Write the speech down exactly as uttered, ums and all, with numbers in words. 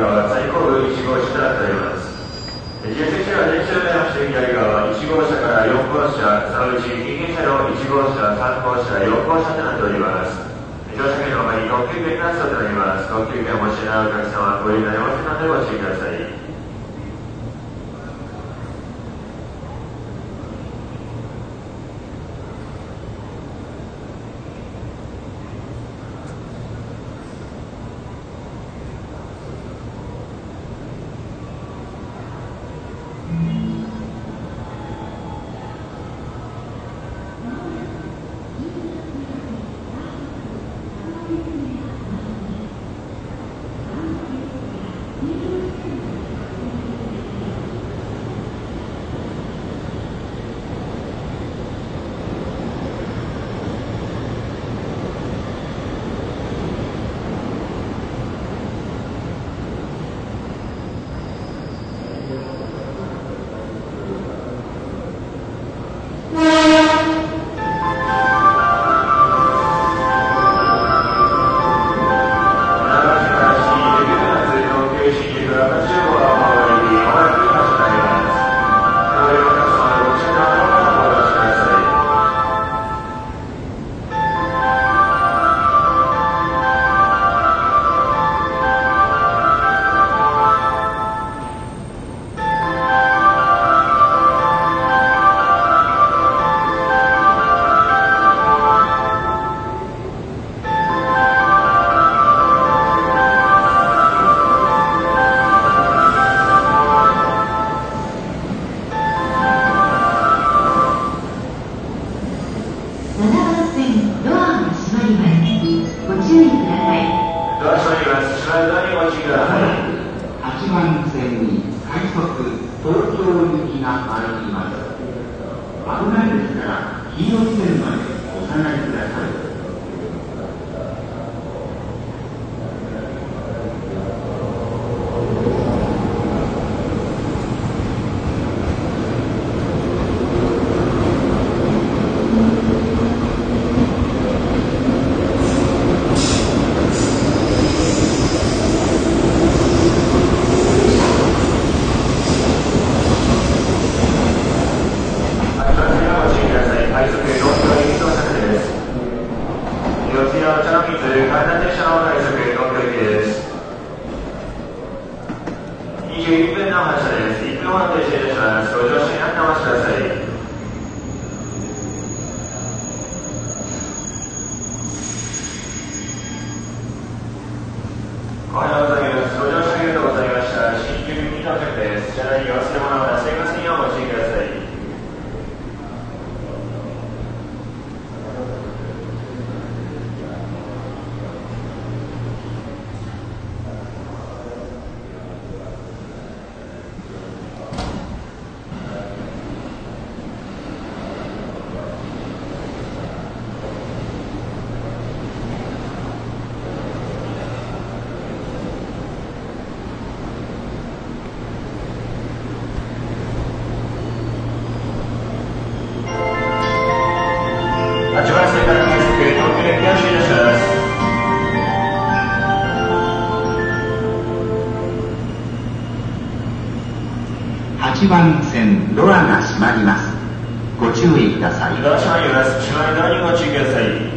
側、最後部いち号車となっております。自由席車は電車を目指して左側、いち号車からよん号車、そのうち近隣車両いち号車、さん号車、よん号車となっております。乗車券の他に特急券が発送となります。特急券をお持ちのお客様はご利用になりますのでご注意ください。 はちばん線ドアが閉まります。ご注意ください。 ドア閉まります。閉まりドアにご注意ください。